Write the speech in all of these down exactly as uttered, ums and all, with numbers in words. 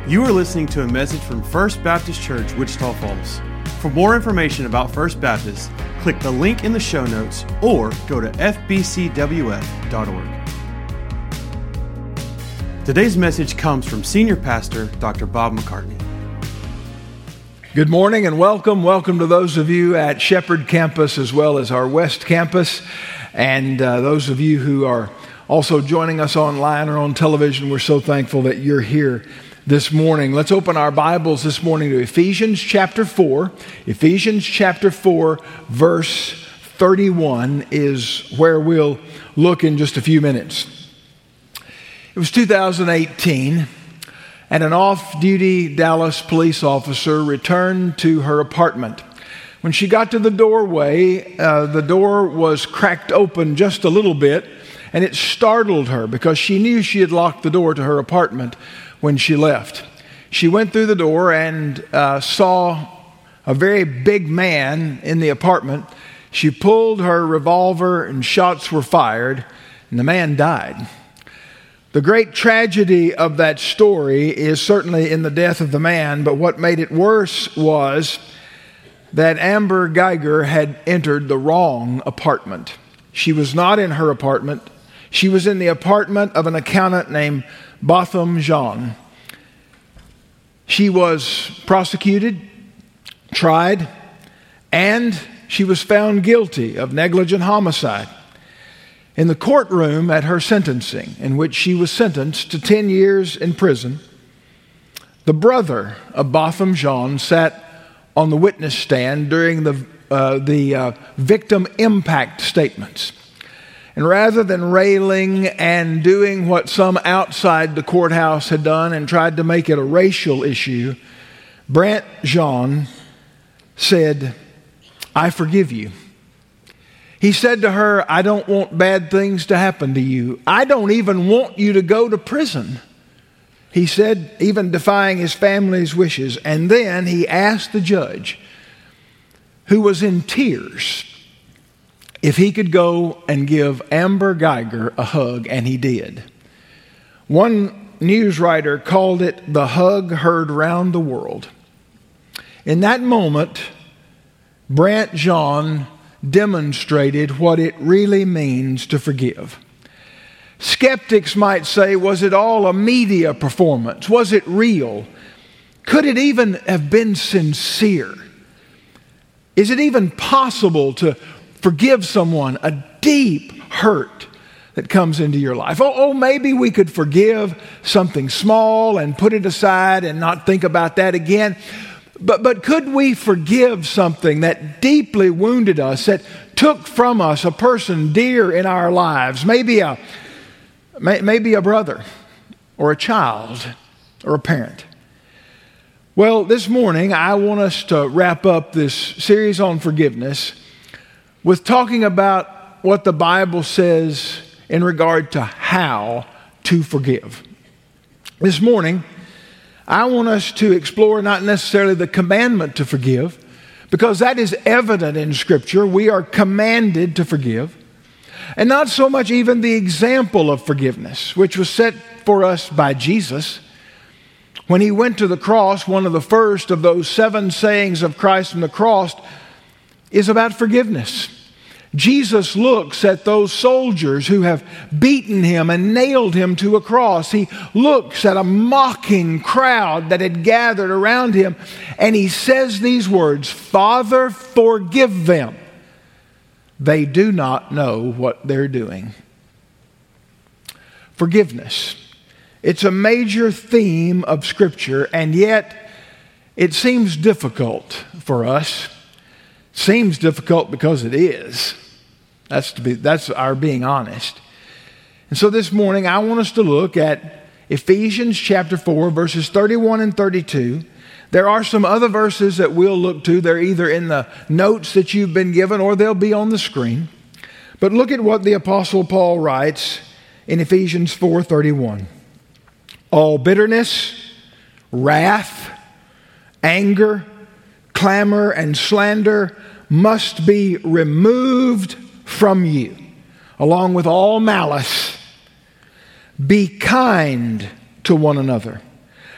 You are listening to a message from First Baptist Church, Wichita Falls. For more information about First Baptist, click the link in the show notes or go to f b c w f dot org. Today's message comes from Senior Pastor Doctor Bob McCartney. Good morning and welcome. Welcome to those of you at Shepherd Campus as well as our West Campus. And uh, those of you who are also joining us online or on television, we're so thankful that you're here this morning. Let's open our Bibles this morning to Ephesians chapter four. Ephesians chapter four, verse thirty-one is where we'll look in just a few minutes. It was two thousand eighteen, and an off-duty Dallas police officer returned to her apartment. When she got to the doorway, uh, the door was cracked open just a little bit, and it startled her because she knew she had locked the door to her apartment when she left. She went through the door and uh, saw a very big man in the apartment. She pulled her revolver and shots were fired, and the man died. The great tragedy of that story is certainly in the death of the man, but what made it worse was that Amber Guyger had entered the wrong apartment. She was not in her apartment. She was in the apartment of an accountant named Botham Jean. She was prosecuted, tried, and she was found guilty of negligent homicide. In the courtroom at her sentencing, in which she was sentenced to ten years in prison, the brother of Botham Jean sat on the witness stand during the, uh, the uh, victim impact statements. And rather than railing and doing what some outside the courthouse had done and tried to make it a racial issue, Brant Jean said, "I forgive you." He said to her, "I don't want bad things to happen to you. I don't even want you to go to prison," he said, even defying his family's wishes. And then he asked the judge, who was in tears, if he could go and give Amber Guyger a hug, and he did. One news writer called it the hug heard round the world. In that moment, Brant Jean demonstrated what it really means to forgive. Skeptics might say, was it all a media performance? Was it real? Could it even have been sincere? Is it even possible to forgive someone a deep hurt that comes into your life? Oh, oh, maybe we could forgive something small and put it aside and not think about that again. But, but could we forgive something that deeply wounded us, that took from us a person dear in our lives? Maybe a, maybe a brother or a child or a parent. Well, this morning I want us to wrap up this series on forgiveness with talking about what the Bible says in regard to how to forgive. This morning, I want us to explore not necessarily the commandment to forgive, because that is evident in Scripture. We are commanded to forgive. And not so much even the example of forgiveness, which was set for us by Jesus. When he went to the cross, one of the first of those seven sayings of Christ on the cross is about forgiveness. Jesus looks at those soldiers who have beaten him and nailed him to a cross. He looks at a mocking crowd that had gathered around him, and he says these words, "Father, forgive them. They do not know what they're doing." Forgiveness. It's a major theme of Scripture, and yet it seems difficult for us. It seems difficult because it is. That's to be, that's our being honest. And so this morning I want us to look at Ephesians chapter four, verses thirty-one and thirty-two. There are some other verses that we'll look to. They're either in the notes that you've been given or they'll be on the screen. But look at what the Apostle Paul writes in Ephesians four thirty-one. "All bitterness, wrath, anger, clamor, and slander must be removed from you, along with all malice. Be kind to one another,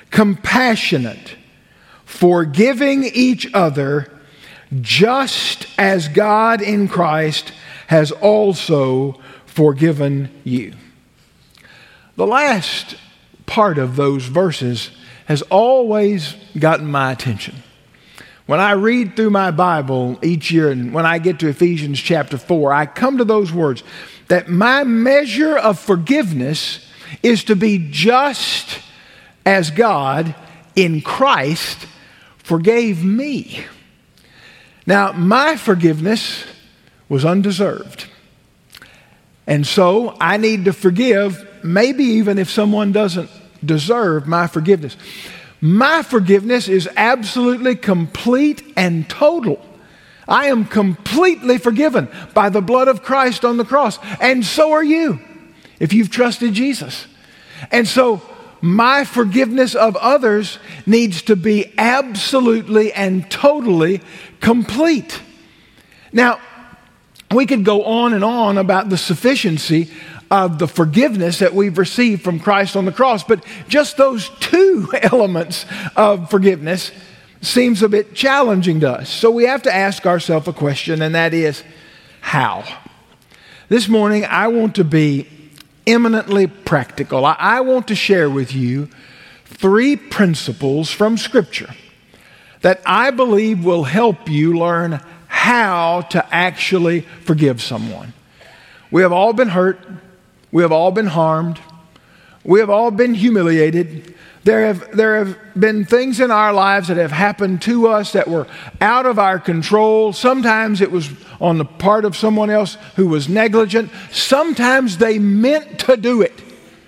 compassionate, forgiving each other, just as God in Christ has also forgiven you. The last part of those verses has always gotten my attention. When I read through my Bible each year, and when I get to Ephesians chapter four, I come to those words, that my measure of forgiveness is to be just as God in Christ forgave me. Now, my forgiveness was undeserved. And so I need to forgive, maybe even if someone doesn't deserve my forgiveness. My forgiveness is absolutely complete and total. I am completely forgiven by the blood of Christ on the cross. And so are you, if you've trusted Jesus. And so my forgiveness of others needs to be absolutely and totally complete. Now, we could go on and on about the sufficiency of the forgiveness that we've received from Christ on the cross, but just those two elements of forgiveness seems a bit challenging to us. So we have to ask ourselves a question, and that is, how? This morning, I want to be eminently practical. I, I want to share with you three principles from Scripture that I believe will help you learn how to actually forgive someone. We have all been hurt. We have all been harmed. We have all been humiliated. There have, there have been things in our lives that have happened to us that were out of our control. Sometimes it was on the part of someone else who was negligent. Sometimes they meant to do it.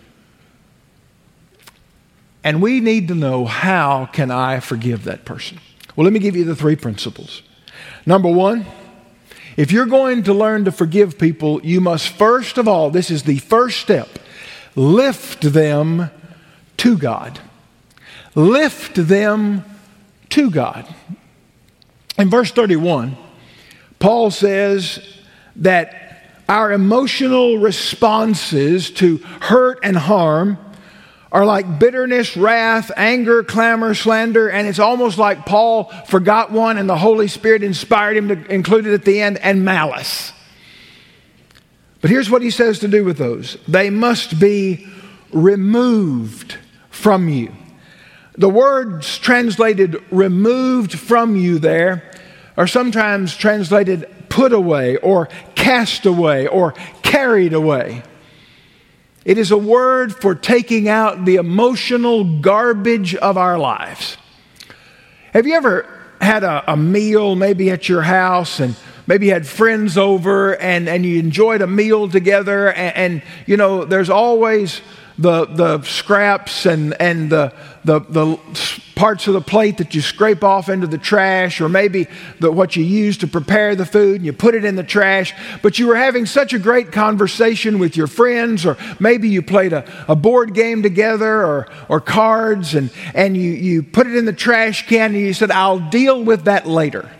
And we need to know, how can I forgive that person? Well, let me give you the three principles. Number one, if you're going to learn to forgive people, you must first of all, this is the first step, lift them to God. Lift them to God. In verse thirty-one, Paul says that our emotional responses to hurt and harm are like bitterness, wrath, anger, clamor, slander, and it's almost like Paul forgot one and the Holy Spirit inspired him to include it at the end, and malice. But here's what he says to do with those. They must be removed from you. The words translated removed from you there are sometimes translated put away or cast away or carried away. It is a word for taking out the emotional garbage of our lives. Have you ever had a, a meal maybe at your house, and maybe you had friends over and, and you enjoyed a meal together, and, and you know, there's always the the scraps and, and the, the the parts of the plate that you scrape off into the trash, or maybe the, what you use to prepare the food and you put it in the trash. But you were having such a great conversation with your friends, or maybe you played a, a board game together, or or cards, and, and you, you put it in the trash can and you said, I'll deal with that later.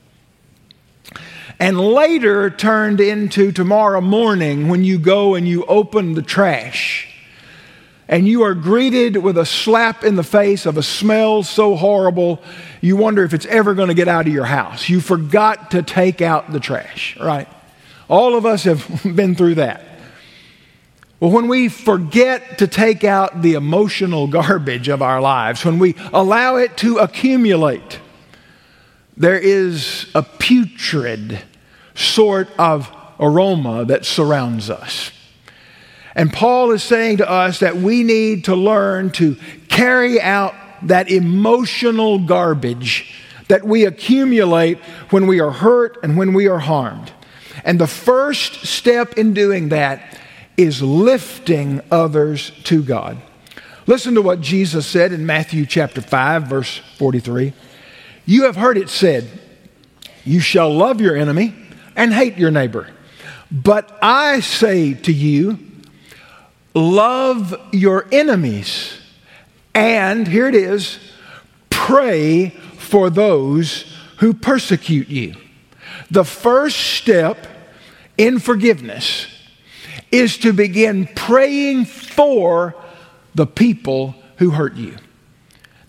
And later turned into tomorrow morning when you go and you open the trash. And you are greeted with a slap in the face of a smell so horrible, you wonder if it's ever going to get out of your house. You forgot to take out the trash, right? All of us have been through that. Well, when we forget to take out the emotional garbage of our lives, when we allow it to accumulate, there is a putrid sort of aroma that surrounds us. And Paul is saying to us that we need to learn to carry out that emotional garbage that we accumulate when we are hurt and when we are harmed. And the first step in doing that is lifting others to God. Listen to what Jesus said in Matthew chapter five, verse forty-three. You have heard it said, you shall love your enemy and hate your neighbor. But I say to you, love your enemies, and here it is, pray for those who persecute you. The first step in forgiveness is to begin praying for the people who hurt you.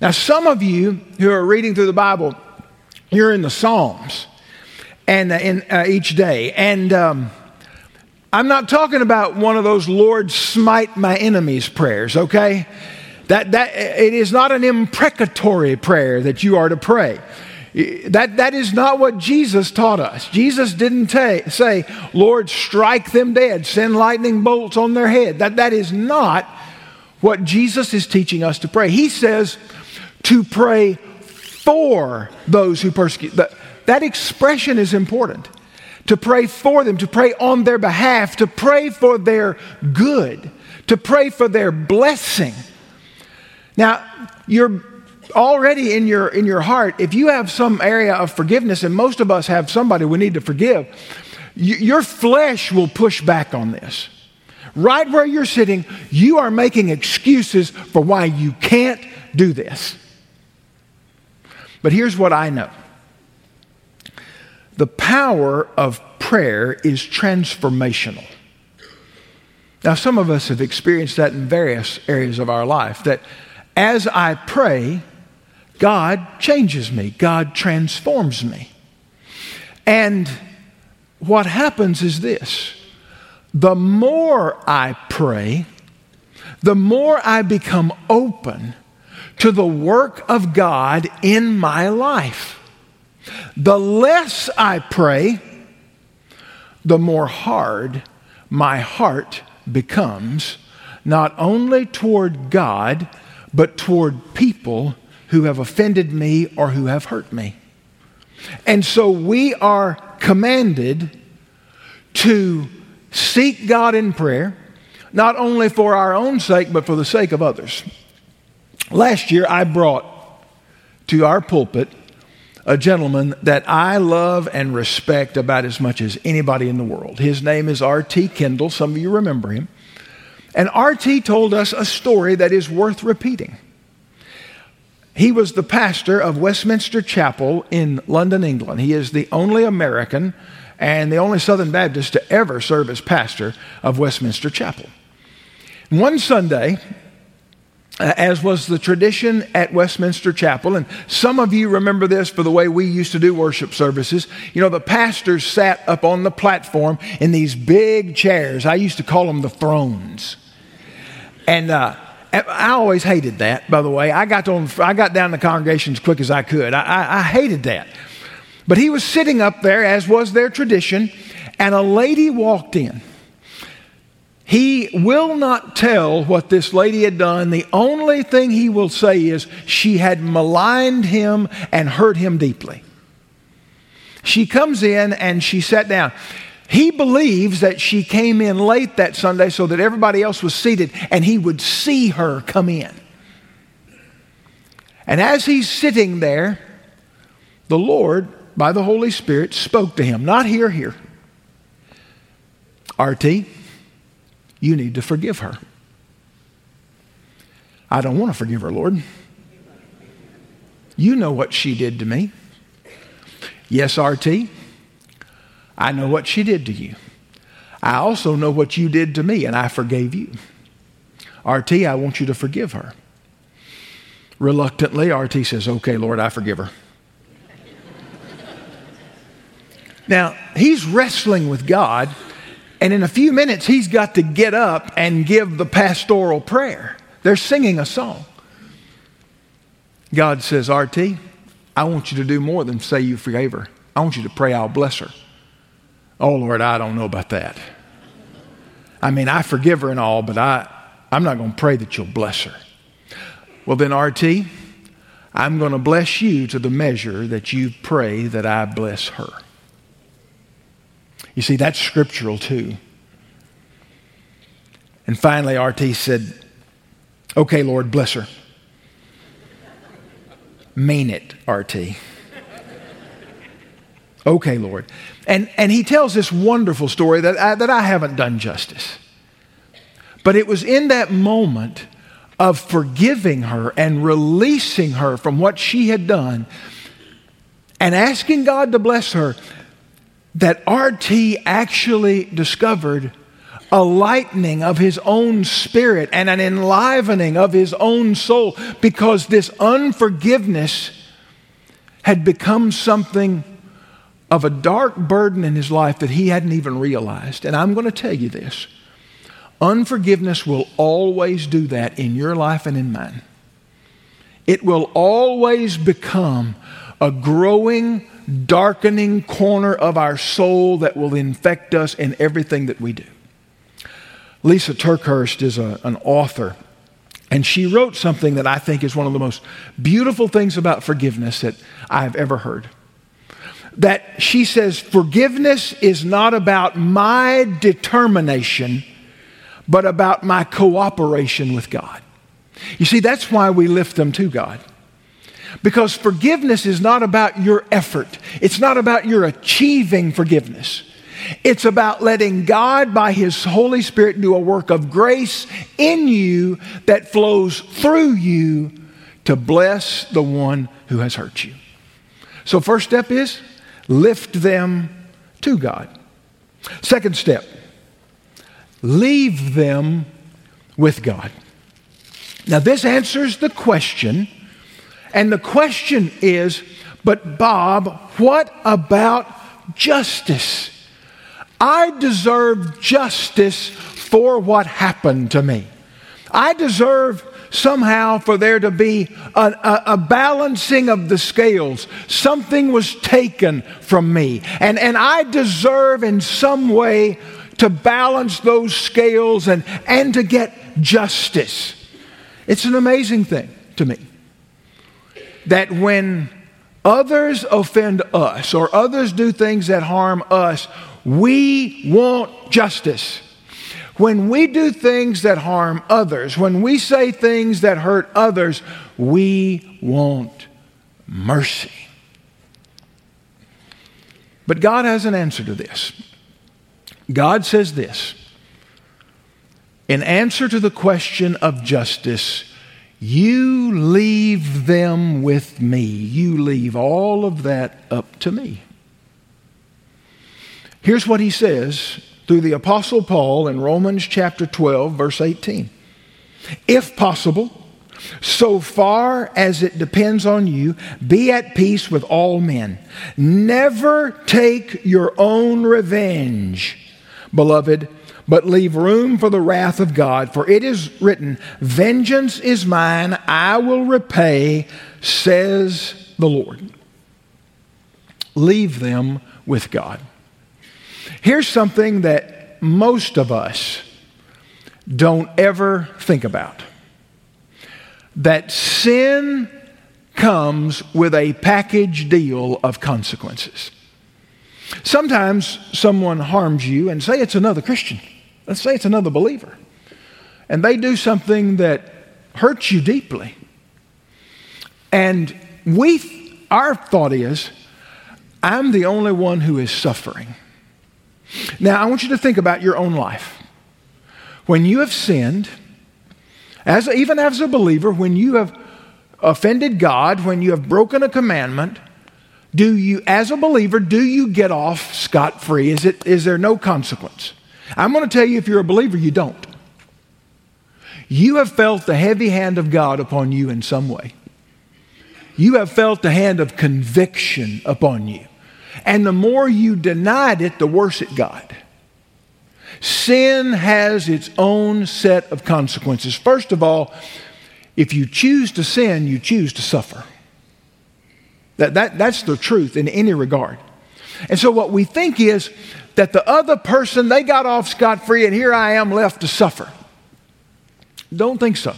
Now, some of you who are reading through the Bible, you're in the Psalms and uh, in uh, each day. And um, I'm not talking about one of those Lord smite my enemies prayers, okay? That, that, it is not an imprecatory prayer that you are to pray. That, that is not what Jesus taught us. Jesus didn't ta- say, Lord, strike them dead, send lightning bolts on their head. That, that is not what Jesus is teaching us to pray. He says to pray for those who persecute. That, that expression is important. To pray for them, to pray on their behalf, to pray for their good, to pray for their blessing. Now, you're already in your in your heart, if you have some area of forgiveness, and most of us have somebody we need to forgive, you, your flesh will push back on this. Right where you're sitting, you are making excuses for why you can't do this. But here's what I know. The power of prayer is transformational. Now, some of us have experienced that in various areas of our life, that as I pray, God changes me. God transforms me. And what happens is this. The more I pray, the more I become open to the work of God in my life. The less I pray, the more hard my heart becomes, not only toward God, but toward people who have offended me or who have hurt me. And so we are commanded to seek God in prayer, not only for our own sake, but for the sake of others. Last year, I brought to our pulpit a gentleman that I love and respect about as much as anybody in the world. His name is R T Kendall. Some of you remember him. And R T told us a story that is worth repeating. He was the pastor of Westminster Chapel in London, England. He is the only American and the only Southern Baptist to ever serve as pastor of Westminster Chapel. One Sunday, Uh, as was the tradition at Westminster Chapel, and some of you remember this for the way we used to do worship services. You know, the pastors sat up on the platform in these big chairs. I used to call them the thrones. And uh, I always hated that, by the way. I got, to, I got down the congregation as quick as I could. I, I, I hated that. But he was sitting up there, as was their tradition, and a lady walked in. He will not tell what this lady had done. The only thing he will say is she had maligned him and hurt him deeply. She comes in and she sat down. He believes that she came in late that Sunday so that everybody else was seated and he would see her come in. And as he's sitting there, the Lord, by the Holy Spirit, spoke to him. Not here, here. R T, you need to forgive her. I don't want to forgive her, Lord. You know what she did to me. Yes, R T, I know what she did to you. I also know what you did to me, and I forgave you. R T, I want you to forgive her. Reluctantly, R T says, okay, Lord, I forgive her. Now, he's wrestling with God. And in a few minutes, he's got to get up and give the pastoral prayer. They're singing a song. God says, R T, I want you to do more than say you forgave her. I want you to pray I'll bless her. Oh, Lord, I don't know about that. I mean, I forgive her and all, but I, I'm not going to pray that you'll bless her. Well, then, R T, I'm going to bless you to the measure that you pray that I bless her. You see, that's scriptural too. And finally, R T said, okay, Lord, bless her. Mean it, R T. Okay, Lord. And, and he tells this wonderful story that I, that I haven't done justice. But it was in that moment of forgiving her and releasing her from what she had done and asking God to bless her that R T actually discovered a lightening of his own spirit and an enlivening of his own soul, because this unforgiveness had become something of a dark burden in his life that he hadn't even realized. And I'm going to tell you this. Unforgiveness will always do that in your life and in mine. It will always become a growing, darkening corner of our soul that will infect us in everything that we do. Lisa TerKeurst is a, an author, and she wrote something that I think is one of the most beautiful things about forgiveness that I've ever heard. That she says, forgiveness is not about my determination, but about my cooperation with God. You see, that's why we lift them to God. Because forgiveness is not about your effort. It's not about your achieving forgiveness. It's about letting God, by His Holy Spirit, do a work of grace in you that flows through you to bless the one who has hurt you. So first step is lift them to God. Second step, leave them with God. Now this answers the question, and the question is, but Bob, what about justice? I deserve justice for what happened to me. I deserve somehow for there to be a, a, a balancing of the scales. Something was taken from me. And, and I deserve in some way to balance those scales and, and to get justice. It's an amazing thing to me that when others offend us or others do things that harm us, we want justice. When we do things that harm others, when we say things that hurt others, we want mercy. But God has an answer to this. God says this. In answer to the question of justice, you leave them with me. You leave all of that up to me. Here's what he says through the Apostle Paul in Romans chapter twelve, verse eighteen. If possible, so far as it depends on you, be at peace with all men. Never take your own revenge, beloved, but leave room for the wrath of God. For it is written, vengeance is mine, I will repay, says the Lord. Leave them with God. Here's something that most of us don't ever think about. That sin comes with a package deal of consequences. Sometimes someone harms you, and say it's another Christian. Let's say it's another believer. And they do something that hurts you deeply. And we, our thought is, I'm the only one who is suffering. Now, I want you to think about your own life. When you have sinned, as even as a believer, when you have offended God, when you have broken a commandment, do you, as a believer, do you get off scot-free? Is it, is there no consequence? I'm going to tell you, if you're a believer, you don't. You have felt the heavy hand of God upon you in some way. You have felt the hand of conviction upon you. And the more you denied it, the worse it got. Sin has its own set of consequences. First of all, if you choose to sin, you choose to suffer. That, that, that's the truth in any regard. And so what we think is that the other person, they got off scot-free and here I am left to suffer. Don't think so.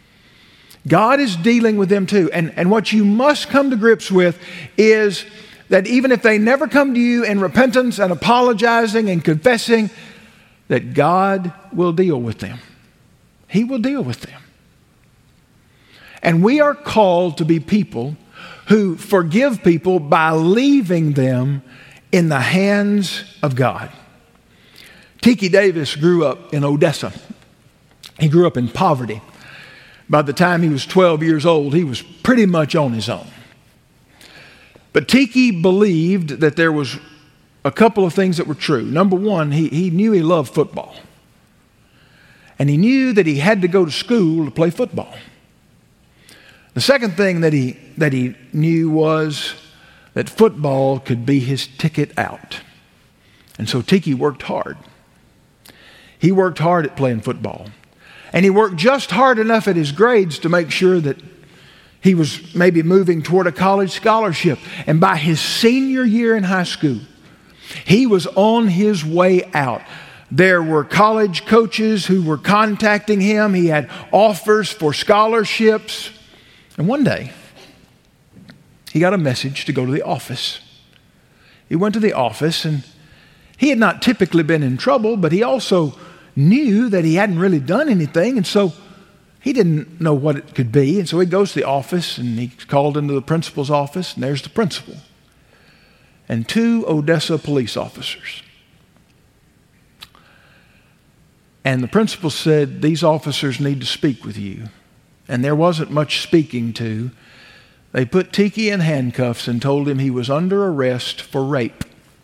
God is dealing with them too. And, and what you must come to grips with is that even if they never come to you in repentance and apologizing and confessing, that God will deal with them. He will deal with them. And we are called to be people who forgive people by leaving them in the hands of God. Tiki Davis grew up in Odessa. He grew up in poverty. By the time he was twelve years old, he was pretty much on his own. But Tiki believed that there was a couple of things that were true. Number one, he, he knew he loved football. And he knew that he had to go to school to play football. The second thing that he, that he knew was that football could be his ticket out. And so Tiki worked hard. He worked hard at playing football. And he worked just hard enough at his grades to make sure that he was maybe moving toward a college scholarship. And by his senior year in high school, he was on his way out. There were college coaches who were contacting him. He had offers for scholarships. And one day, he got a message to go to the office. He went to the office, and he had not typically been in trouble, but he also knew that he hadn't really done anything, and so he didn't know what it could be. And so he goes to the office, and he called into the principal's office, and there's the principal and two Odessa police officers. And the principal said, "These officers need to speak with you." And there wasn't much speaking to. They put Tiki in handcuffs and told him he was under arrest for rape.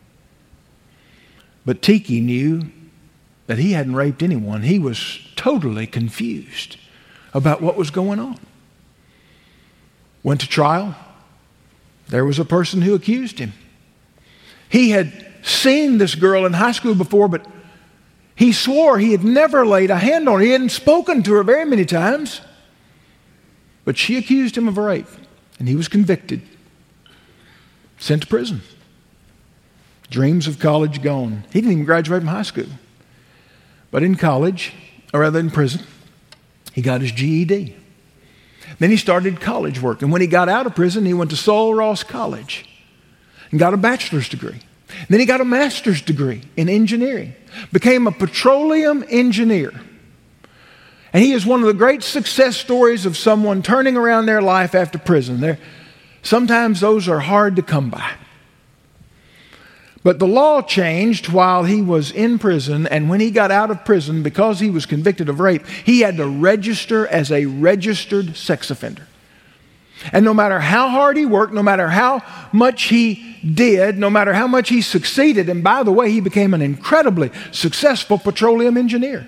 But Tiki knew that he hadn't raped anyone. He was totally confused about what was going on. Went to trial. There was a person who accused him. He had seen this girl in high school before, but he swore he had never laid a hand on her. He hadn't spoken to her very many times. But she accused him of rape, and he was convicted, sent to prison. Dreams of college gone. He didn't even graduate from high school. But in college, or rather in prison, he got his G E D. Then he started college work. And when he got out of prison, he went to Sul Ross College and got a bachelor's degree. Then he got a master's degree in engineering, became a petroleum engineer. And he is one of the great success stories of someone turning around their life after prison. They're, sometimes those are hard to come by. But the law changed while he was in prison, and when he got out of prison, because he was convicted of rape, he had to register as a registered sex offender. And no matter how hard he worked, no matter how much he did, no matter how much he succeeded, and by the way, he became an incredibly successful petroleum engineer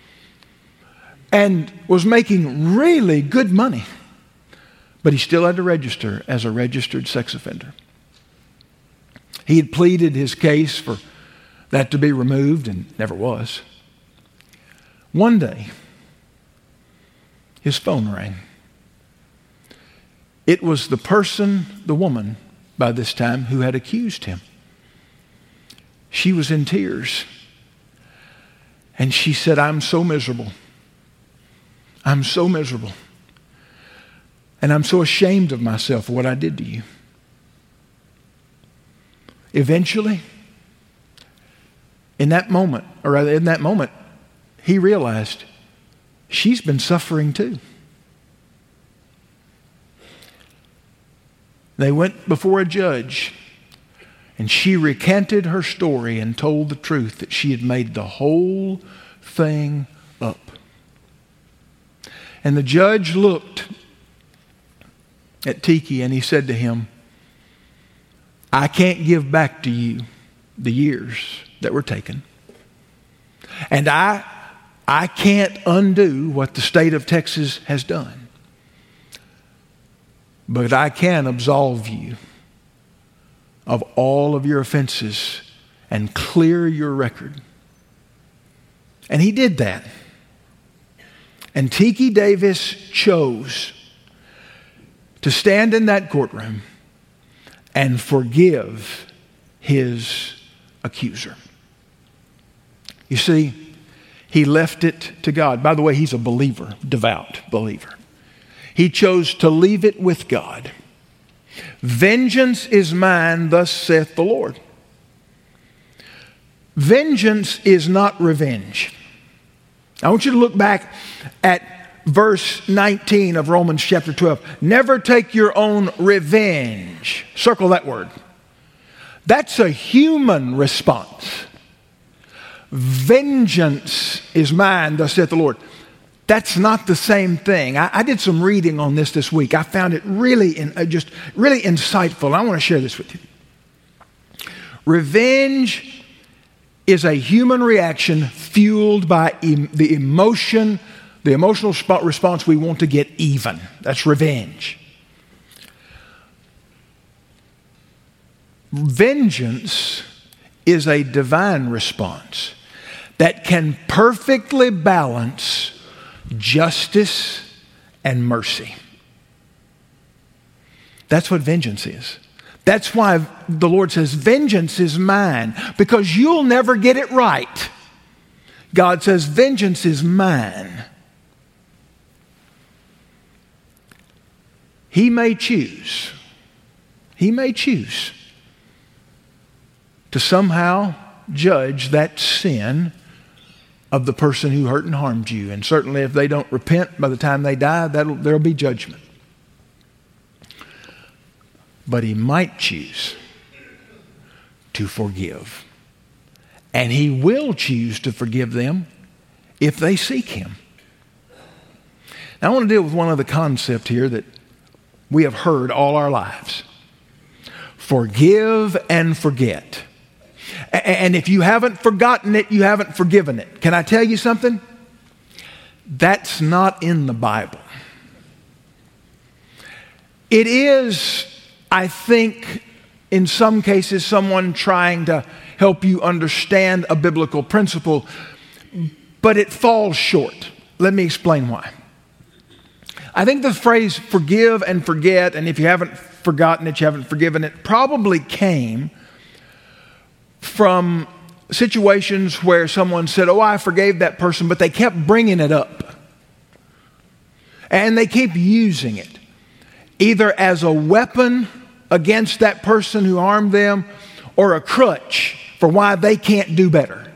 and was making really good money, but he still had to register as a registered sex offender. He had pleaded his case for that to be removed and never was. One day, his phone rang. It was the person, the woman, by this time, who had accused him. She was in tears. And she said, "I'm so miserable. I'm so miserable. And I'm so ashamed of myself for what I did to you." Eventually, in that moment, or rather in that moment, he realized she's been suffering too. They went before a judge, and she recanted her story and told the truth that she had made the whole thing up. And the judge looked at Tiki and he said to him, "I can't give back to you the years that were taken. And I, I can't undo what the state of Texas has done. But I can absolve you of all of your offenses and clear your record." And he did that. And Tiki Davis chose to stand in that courtroom and forgive his accuser. You see, he left it to God. By the way, he's a believer, devout believer. He chose to leave it with God. "Vengeance is mine, thus saith the Lord." Vengeance is not revenge. I want you to look back at verse nineteen of Romans chapter twelve. Never take your own revenge. Circle that word. That's a human response. Vengeance is mine, thus saith the Lord. That's not the same thing. I, I did some reading on this this week. I found it really, in, uh, just really insightful. I want to share this with you. Revenge is a human reaction fueled by em- the emotion, the emotional sp- response we want to get even. That's revenge. Vengeance is a divine response that can perfectly balance justice and mercy. That's what vengeance is. That's why the Lord says, vengeance is mine, because you'll never get it right. God says, vengeance is mine. He may choose, he may choose to somehow judge that sin of the person who hurt and harmed you. And certainly if they don't repent by the time they die, that'll, there'll be judgment. But he might choose to forgive. And he will choose to forgive them if they seek him. Now I want to deal with one other concept here that we have heard all our lives. Forgive and forget. And if you haven't forgotten it, you haven't forgiven it. Can I tell you something? That's not in the Bible. It is, I think, in some cases, someone trying to help you understand a biblical principle, but it falls short. Let me explain why. I think the phrase forgive and forget, and if you haven't forgotten it, you haven't forgiven it, probably came from situations where someone said, oh, I forgave that person, but they kept bringing it up. And they keep using it, either as a weapon against that person who harmed them or a crutch for why they can't do better.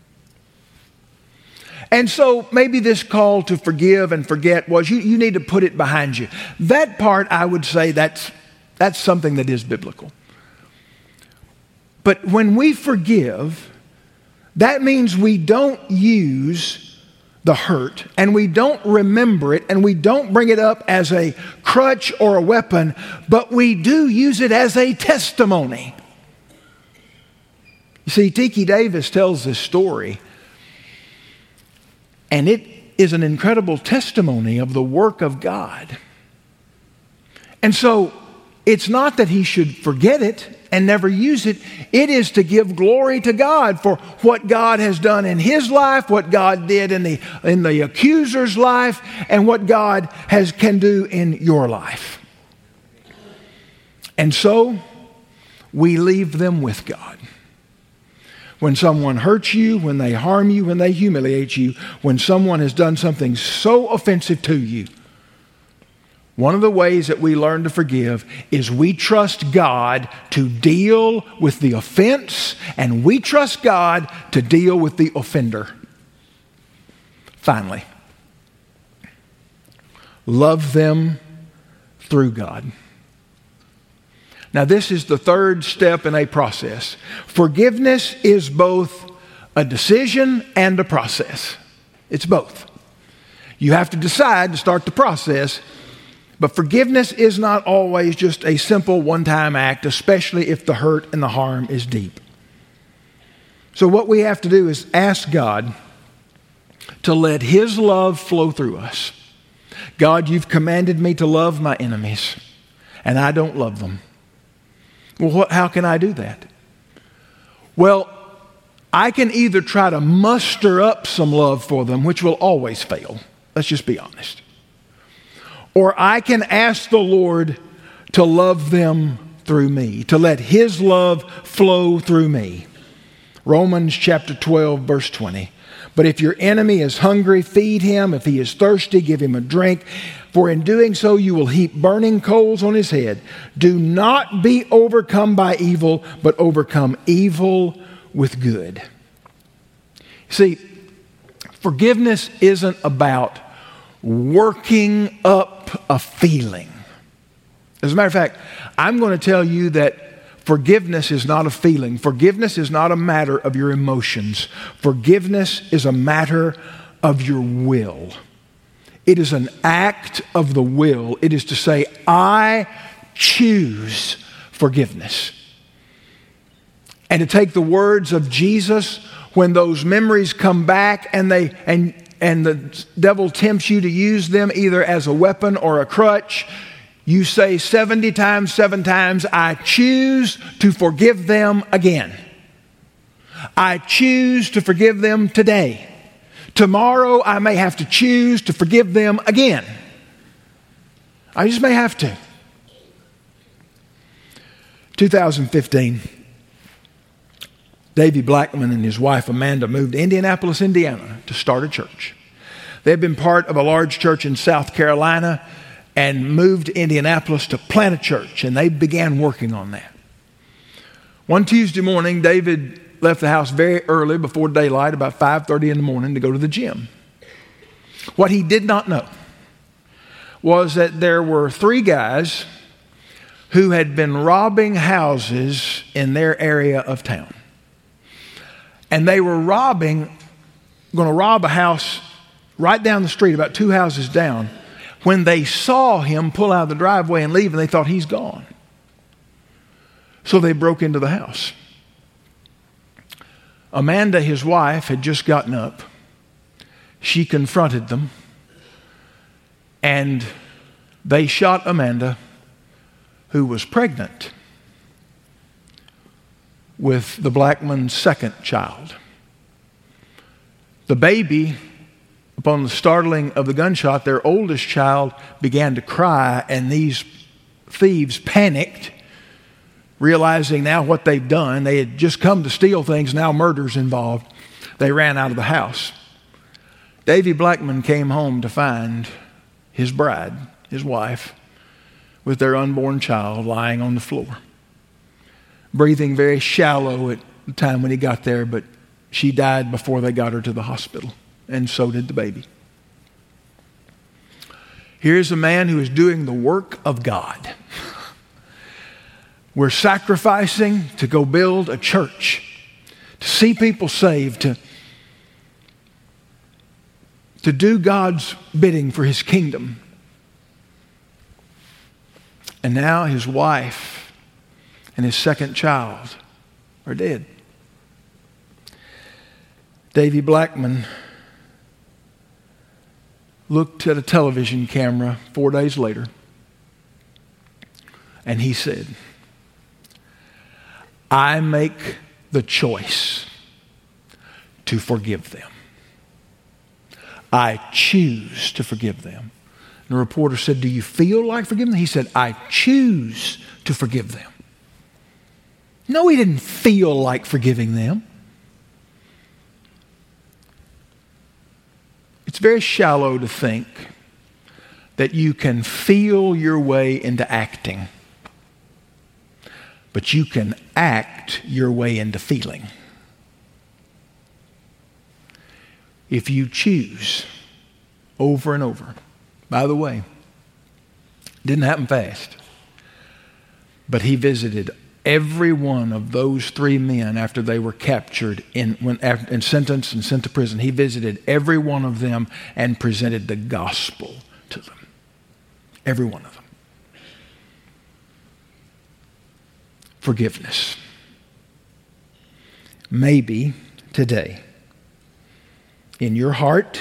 And so maybe this call to forgive and forget was you, you need to put it behind you. That part, I would say that's, that's something that is biblical. But when we forgive, that means we don't use the hurt and we don't remember it and we don't bring it up as a crutch or a weapon, but we do use it as a testimony. You see, Tiki Davis tells this story, and it is an incredible testimony of the work of God. And so it's not that he should forget it and never use it. It is to give glory to God for what God has done in his life, what God did in the, in the accuser's life, and what God has, can do in your life. And so we leave them with God. When someone hurts you, when they harm you, when they humiliate you, when someone has done something so offensive to you, one of the ways that we learn to forgive is we trust God to deal with the offense, and we trust God to deal with the offender. Finally, love them through God. Now, this is the third step in a process. Forgiveness is both a decision and a process. It's both. You have to decide to start the process. But forgiveness is not always just a simple one-time act, especially if the hurt and the harm is deep. So what we have to do is ask God to let his love flow through us. God, you've commanded me to love my enemies, and I don't love them. Well, what, how can I do that? Well, I can either try to muster up some love for them, which will always fail. Let's just be honest. Or I can ask the Lord to love them through me, to let his love flow through me. Romans chapter twelve, verse twenty. But if your enemy is hungry, feed him. If he is thirsty, give him a drink. For in doing so, you will heap burning coals on his head. Do not be overcome by evil, but overcome evil with good. See, forgiveness isn't about working up a feeling. As a matter of fact, I'm going to tell you that forgiveness is not a feeling. Forgiveness is not a matter of your emotions. Forgiveness is a matter of your will. It is an act of the will. It is to say, I choose forgiveness. And to take the words of Jesus, when those memories come back and they and and the devil tempts you to use them either as a weapon or a crutch, you say seventy times, seven times, I choose to forgive them again. I choose to forgive them today. Tomorrow I may have to choose to forgive them again. I just may have to. two thousand fifteen, Davy Blackman and his wife Amanda moved to Indianapolis, Indiana to start a church. They had been part of a large church in South Carolina and moved to Indianapolis to plant a church, and they began working on that. One Tuesday morning, David left the house very early before daylight, about five thirty in the morning, to go to the gym. What he did not know was that there were three guys who had been robbing houses in their area of town. And they were robbing, going to rob a house right down the street, about two houses down, when they saw him pull out of the driveway and leave, and they thought he's gone. So they broke into the house. Amanda, his wife, had just gotten up. She confronted them, and they shot Amanda, who was pregnant with the Blackman's second child. The baby, upon the startling of the gunshot, their oldest child began to cry, and these thieves panicked, realizing now what they've done. They had just come to steal things, now murder's involved. They ran out of the house. Davy Blackman came home to find his bride, his wife, with their unborn child lying on the floor, breathing very shallow at the time when he got there, but she died before they got her to the hospital, and so did the baby. Here's a man who is doing the work of God. We're sacrificing to go build a church, to see people saved, to, to do God's bidding for His kingdom. And now his wife and his second child are dead. Davy Blackman looked at a television camera four days later, and he said, I make the choice to forgive them. I choose to forgive them. And the reporter said, do you feel like forgiving them? He said, I choose to forgive them. No, he didn't feel like forgiving them. It's very shallow to think that you can feel your way into acting, but you can act your way into feeling. If you choose over and over. By the way, it didn't happen fast, but he visited every one of those three men after they were captured in, when, and sentenced and sent to prison. He visited every one of them and presented the gospel to them. Every one of them. Forgiveness. Maybe today, in your heart,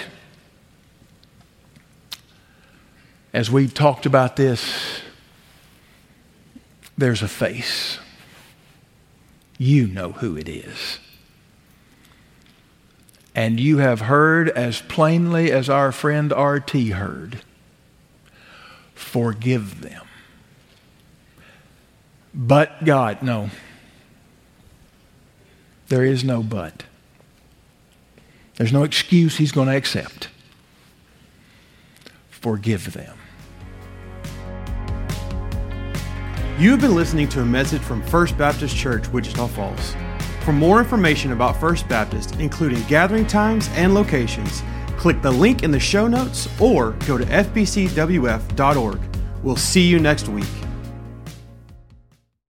as we've talked about this, there's a face. You know who it is. And you have heard as plainly as our friend R T heard, forgive them. But God, no. There is no but. There's no excuse He's going to accept. Forgive them. You have been listening to a message from First Baptist Church, Wichita Falls. For more information about First Baptist, including gathering times and locations, click the link in the show notes or go to f b c w f dot org. We'll see you next week.